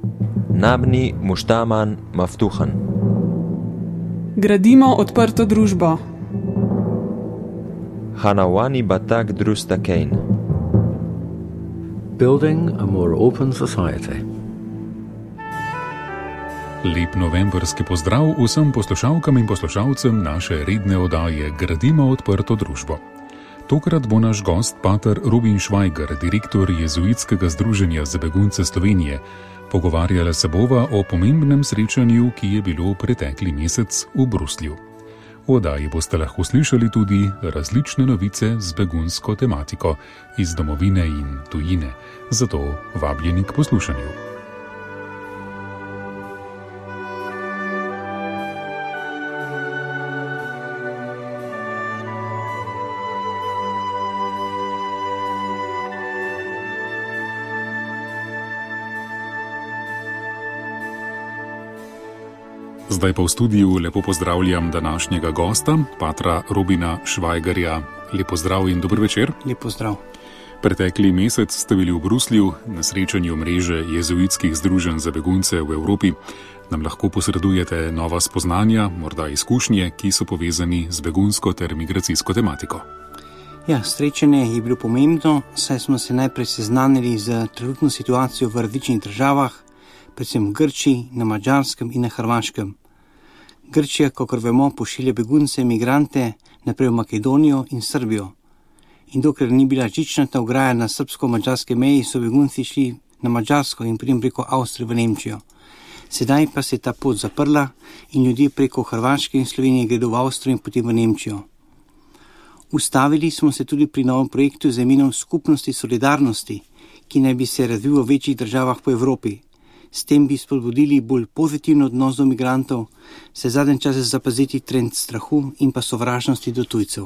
Nabni muštaman maftuhan. Gradimo odprto družbo. Hanawani batak drusta kein. Building a more open society. Lep novembrski pozdrav vsem poslušalkam in poslušalcem naše redne oddaje Gradimo odprto družbo. Tokrat bo naš gost pater Robin Švajger, direktor Jezuitskega združenja za begunce Slovenije. Pogovarjala se bova o pomembnem srečanju, ki je bilo pretekli mesec v Bruslju. V oddaji boste lahko slišali tudi različne novice z begunsko tematiko iz domovine in tujine. Zato vabljeni k poslušanju. Zdaj pa v studiu lepo pozdravljam današnjega gosta, patra Robina Švajgerja. Lep pozdrav in dober večer. Lep pozdrav. Pretekli mesec ste bili v Bruslju na srečanju mreže jezuitskih združenj za begunce v Evropi. Nam lahko posredujete nova spoznanja, morda izkušnje, ki so povezani z begunsko ter migracijsko tematiko. Ja, srečanje je bilo pomembno, saj smo se najprej seznanili z trenutno situacijo v različnih državah, predvsem v Grčiji, na Madžarskem in na Hrvaškem. Grčija, kakor vemo, pošilja begunce in migrante naprej v Makedonijo in Srbijo. In dokler ni bila žičnata ograja na srbsko-madžarske meji, so begunci šli na Madžarsko in potem preko Avstrije v Nemčijo. Sedaj pa se je ta pot zaprla in ljudje preko Hrvaške in Slovenije gredo v Avstrijo in potem v Nemčijo. Ustavili smo se tudi pri novem projektu z imenom Skupnosti solidarnosti, ki naj bi se razvil v večjih državah po Evropi. S tem bi spodbudili bolj pozitivno odnos do migrantov, se zadnjem času zapaziti trend strahu in pa sovražnosti do tujcev.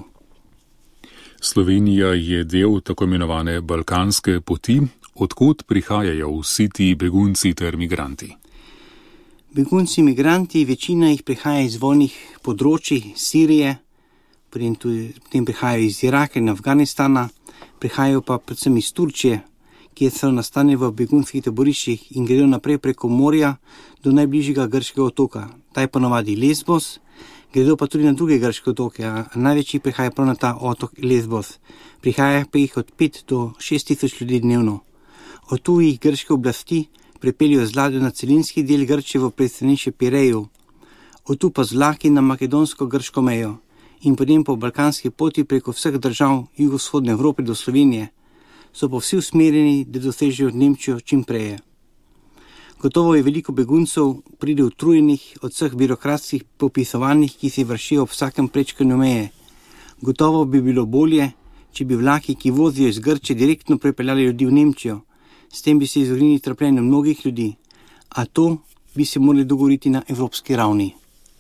Slovenija je del tako imenovane balkanske poti. Odkot prihajajo vsi ti begunci ter migranti? Begunci in migranti, večina jih prihaja iz vojnih področij, Sirije, potem prihajajo iz Iraka in Afganistana, prihajajo pa predvsem iz Turčije, kjer so nastanjeni v begunskih taboriščih in gredo naprej preko morja do najbližjega grškega otoka. Ta je ponavadi Lesbos, gredo pa tudi na druge grške otoke, a največji prihaja prav na ta otok Lesbos. Prihaja pa jih od 5 do 6 tisoč ljudi dnevno. Od tu jih grške oblasti pripeljejo z ladjo na celinski del Grčije v pristanišče Pireju, od tu pa z vlaki na makedonsko-grško mejo in potem po balkanski poti preko vseh držav jugovzhodne Evrope do Slovenije. So pa vsi usmerjeni, da dosežejo Nemčijo čim preje. Gotovo je veliko beguncev pride utrujenih od vseh birokratskih popisovanjih, ki se vršijo ob vsakem prečkanju meje. Gotovo bi bilo bolje, če bi vlaki, ki vozijo iz Grčije, direktno prepeljali ljudi v Nemčijo. S tem bi se izognili trpljenju mnogih ljudi, a to bi se morali dogovoriti na evropski ravni.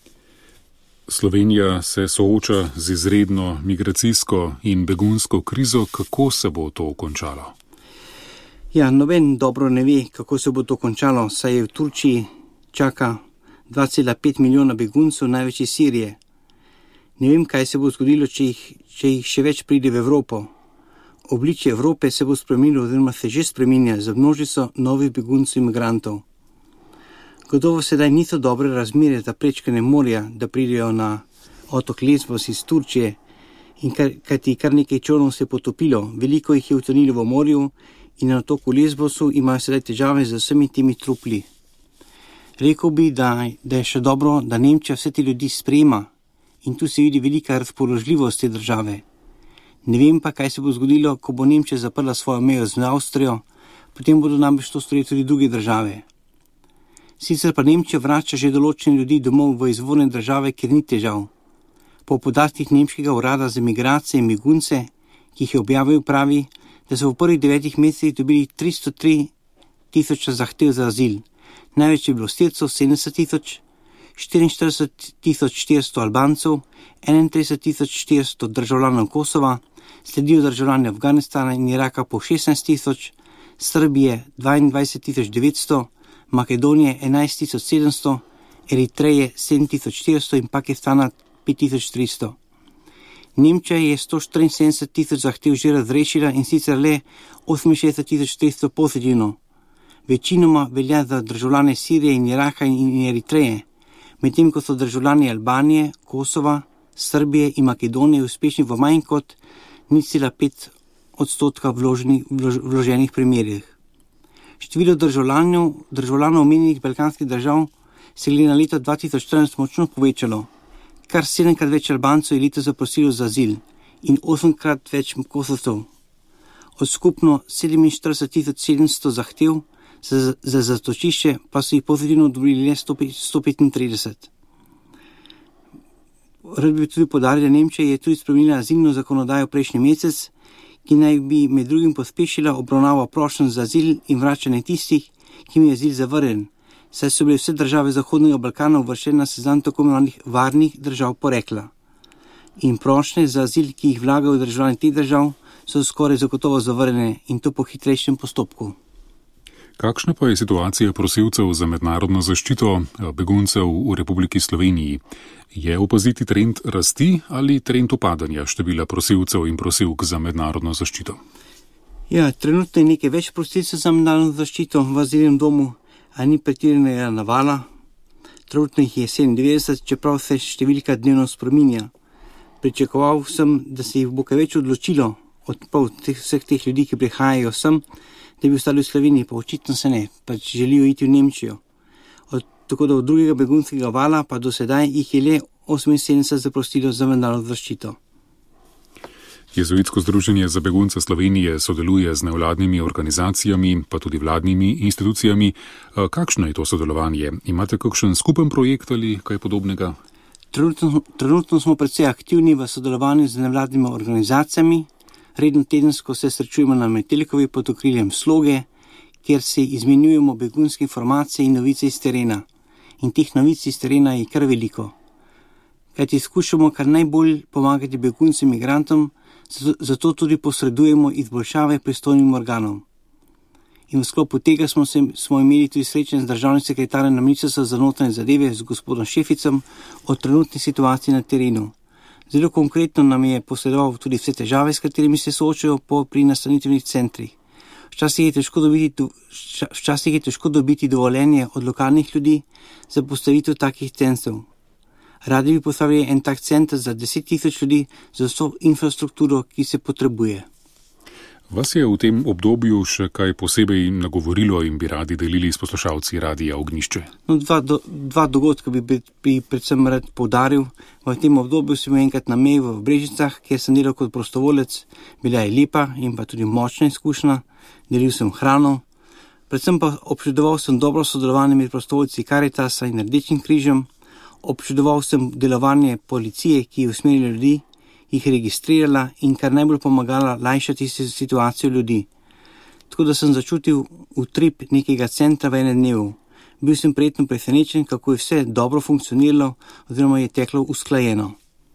Slovenija se sooča z izredno migracijsko in begunsko krizo. Kako se bo to končalo? Ja, noben dobro ne ve, kako se bo to končalo, saj je v Turčiji čaka 2,5 milijona beguncev, največ iz Sirije. Ne vem, kaj se bo zgodilo, če jih še več pride v Evropo. Obličje Evrope se bo spremenilo, oziroma se že spreminja za množico novih beguncev in migrantov. Gotovo sedaj niso dobre razmere za prečkanje morja, da pridejo na otok Lesbos iz Turčije, in kajti kar nekaj čolnov se je potopilo, veliko jih je utonilo v morju in na otoku Lesbosu imajo sedaj težave z vsemi temi trupli. Rekel bi, da je še dobro, da Nemčija vse te ljudi sprejema in tu se vidi velika razpoložljivost te države. Ne vem pa, kaj se bo zgodilo, ko bo Nemčija zaprla svojo mejo z Avstrijo, potem bodo namreč to storili tudi druge države. Sicer pa Nemčija vrača že določene ljudi domov v izvorne države, kjer ni težav. Po podatkih nemškega urada za migracije in begunce, ki jih je objavil, pravi, da so v prvih 9 mesecih dobili 303 tisoč zahtev za azil. Največ je bilo Sircev 70 tisoč, 44 400 Albancev, 31 400 državljanov Kosova, sledijo državljani Afganistana in Iraka po 16 tisoč, Srbije 22 900, Makedonije 11 700, Eritreje 7400 in Pakistana 5300. Nemčija je 174 tisoč zahtev že razrešila in sicer le 68 300 pozitivno. večinoma velja za državljane Sirije in Iraka in Eritreje, medtem ko so državljani Albanije, Kosova, Srbije in Makedonije uspešni v manj kot 0,5% vloženih primerih. Število državljanov omenjenih balkanskih držav se glede na leto 2014 močno povečalo. Kar 7-krat več Albancev je letos zaprosilo za azil in 8-krat več Kosovcev. Od skupno 47.700 zahtev za zatočišče pa so jih pozitivno odobrili le 135. Rad bi tudi poudaril, da Nemčija je tudi spremenila azilno zakonodajo prejšnji mesec, ki naj bi med drugim pospešila obravnavo prošenj za azil in vračanje tistih, ki jim je azil zavrnjen, saj so bile vse države Zahodnega Balkana uvrščene na seznam tako imenovanih varnih držav porekla. In prošnje za azil, ki jih vlagajo državljani teh držav, so skoraj zagotovo zavrnjene in to po hitrejšem postopku. Kakšna pa je situacija prosilcev za mednarodno zaščito beguncev v Republiki Sloveniji? Je opaziti trend rasti ali trend upadanja števila prosilcev in prosilk za mednarodno zaščito? Ja, trenutno je nekaj več prosilcev za mednarodno zaščito v azilnem domu, a ni pretiranega navala. Trenutno jih je 97, čeprav se številka dnevno spreminja. Pričakoval sem, da se jih bo kaj več odločilo od vseh teh ljudi, ki prihajajo sem, da bi ostali v Sloveniji, pa očitno se ne, pač želijo iti v Nemčijo. Tako da od drugega begunskega vala pa do sedaj jih je le 78 zaprosilo za mednarodno zaščito. Jezuitsko združenje za begunce Slovenije sodeluje z nevladnimi organizacijami, pa tudi vladnimi institucijami. Kakšno je to sodelovanje? Imate kakšen skupen projekt ali kaj podobnega? Trenutno smo precej aktivni v sodelovanju z nevladnimi organizacijami. Redno tedensko se srečujemo na Metelkovi pod okriljem Sloge, kjer se izmenjujemo begunske informacije in novice iz terena. In teh novic iz terena je kar veliko. Kajti skušamo kar najbolj pomagati beguncem in migrantom, zato tudi posredujemo izboljšave pristojnim organom. In v sklopu tega smo imeli tudi srečanje z državnim sekretarjem na Ministrstvu za notranje zadeve z gospodom Šeficem o trenutni situaciji na terenu. Zelo konkretno nam je posredoval tudi vse težave, s katerimi se soočajo pri nastanitvenih centrih. Včasih je težko dobiti dovoljenje od lokalnih ljudi za postavitev takih centrov. Radi bi postavili en tak center za 10.000 ljudi za vso infrastrukturo, ki se potrebuje. Vas je v tem obdobju še kaj posebej nagovorilo in bi radi delili s poslušalci Radia Ognjišče? Dva dogodka bi predvsem rad poudaril. V tem obdobju sem enkrat na meji v Brežicah, kjer sem delal kot prostovoljec. Bila je lepa in pa tudi močna izkušnja. Delil sem hrano. Predvsem pa občudoval sem dobro sodelovanje med prostovoljci Karitasa in Rdečim križem. Občudoval sem delovanje policije, ki je usmerila ljudi, jih registrirala in kar najbolj pomagala lajšati situacijo ljudi. Tako da sem začutil utrip nekega centra v enem dnevu. Bil sem prijetno presenečen, kako je vse dobro funkcioniralo oziroma je teklo usklajeno.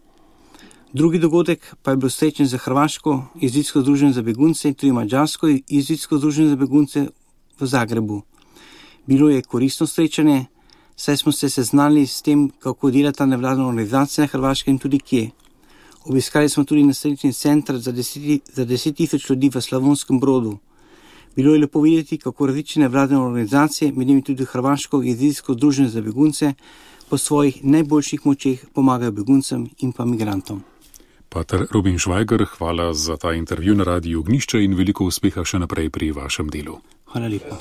Drugi dogodek pa je bil srečen za Hrvaško jezuitsko združenje za begunce in tudi Madžarsko jezuitsko združenje za begunce v Zagrebu. Bilo je koristno srečanje, saj smo se seznanili s tem, kako dela ta nevladna organizacija na Hrvaškem in tudi kje. Obiskali smo tudi nastanitvenih center za 10.000 ljudi v Slavonskem Brodu. Bilo je lepo videti, kako različne nevladne organizacije, med njimi tudi Hrvaško jezuitsko združenje za begunce, po svojih najboljših močeh pomagajo beguncem in pa migrantom. Pater Rubin Švajger, hvala za ta intervju na Radiu Ognjišče in veliko uspeha še naprej pri vašem delu. Hvala lepa.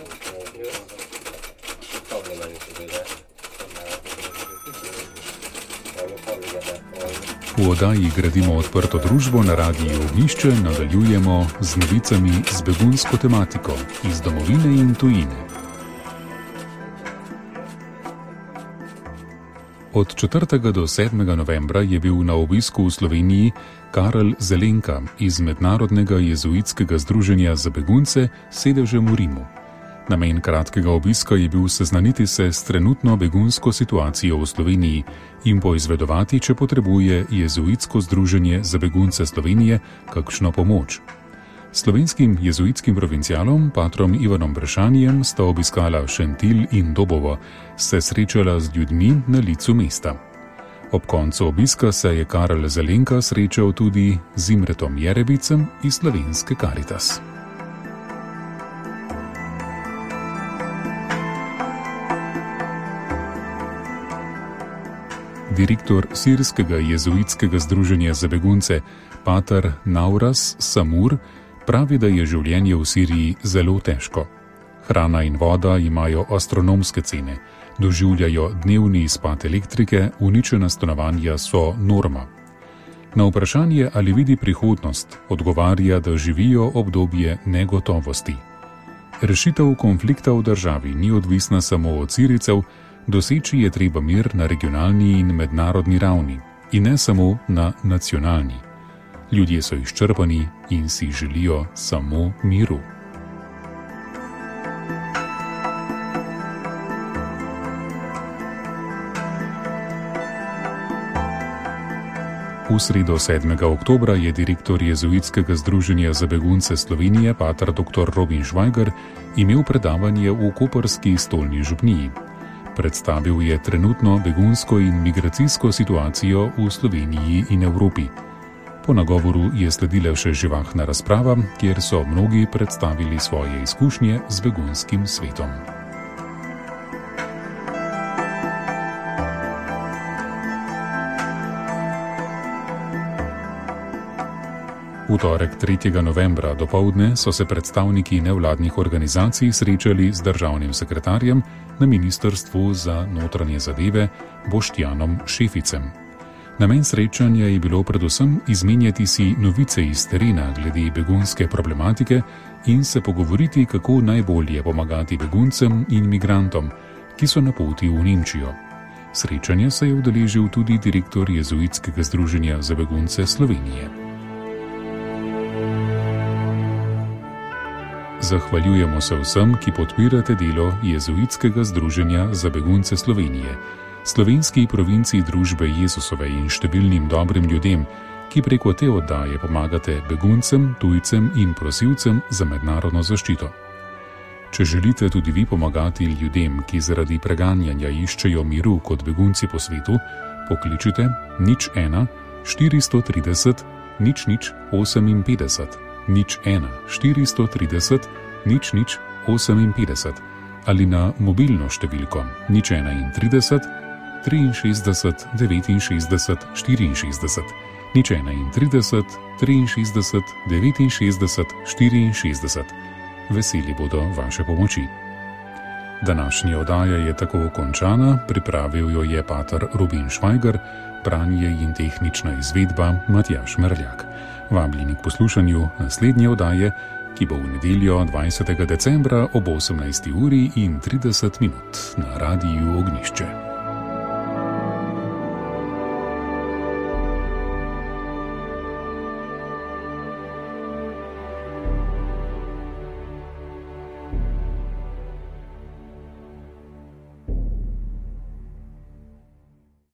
V oddaji Gradimo odprto družbo na Radiu Ognjišče nadaljujemo z novicami z begunsko tematiko iz domovine in tujine. Od 4. do 7. novembra je bil na obisku v Sloveniji Karel Zelenka iz Mednarodnega jezuitskega združenja za begunce s sedežem v Rimu. Namen kratkega obiska je bil seznaniti se s trenutno begunsko situacijo v Sloveniji in poizvedovati, če potrebuje jezuitsko združenje za begunce Slovenije kakšno pomoč. Slovenskim jezuitskim provincialom, patrom Ivanom Brešanjem, sta obiskala Šentilj in Dobovo, se srečala z ljudmi na licu mesta. Ob koncu obiska se je Karel Zelenka srečal tudi z Imretom Jerebicem iz slovenske Karitas. direktor sirskega jezuitskega združenja za begunce, pater Nauras Samur, pravi, da je življenje v Siriji zelo težko. Hrana in voda imajo astronomske cene, doživljajo dnevni izpad elektrike, uničena stanovanja so norma. Na vprašanje, ali vidi prihodnost, odgovarja, da živijo obdobje negotovosti. Rešitev konflikta v državi ni odvisna samo od Sirijcev, doseči je treba mir na regionalni in mednarodni ravni, in ne samo na nacionalni. Ljudje so izčrpani in si želijo samo miru. V sredo 7. oktobra je direktor Jezuitskega združenja za begunce Slovenije, pater dr. Robin Švajger, imel predavanje v koprski stolni župniji. Predstavil je trenutno begunsko in migracijsko situacijo v Sloveniji in Evropi. Po nagovoru je sledila še živahna razprava, kjer so mnogi predstavili svoje izkušnje z begunskim svetom. V torek 3. novembra dopoldne so se predstavniki nevladnih organizacij srečali z državnim sekretarjem na Ministrstvu za notranje zadeve Boštjanom Šeficem. Namen srečanja je bilo predvsem izmenjati si novice iz terena glede begunske problematike in se pogovoriti, kako najbolje pomagati beguncem in migrantom, ki so na poti v Nemčijo. Srečanja se je udeležil tudi direktor Jezuitskega združenja za begunce Slovenije. Zahvaljujemo se vsem, ki podpirate delo Jezuitskega združenja za begunce Slovenije, slovenski provinciji družbe Jezusove in številnim dobrim ljudem, ki preko te oddaje pomagate beguncem, tujcem in prosilcem za mednarodno zaščito. Če želite tudi vi pomagati ljudem, ki zaradi preganjanja iščejo miru kot begunci po svetu, pokličite 01 430 0058. 01 430 0058 ali na mobilno številko 031 63 69 64, 031 63 69 64. Veseli bodo vaše pomoči. Današnja oddaja je tako končana, pripravil jo je pater Robin Švajger, branje in tehnična izvedba Matjaž Merljak. Vabljeni k poslušanju naslednje oddaje, ki bo v nedeljo 20. decembra ob 18:30 na Radiu Ognjišče.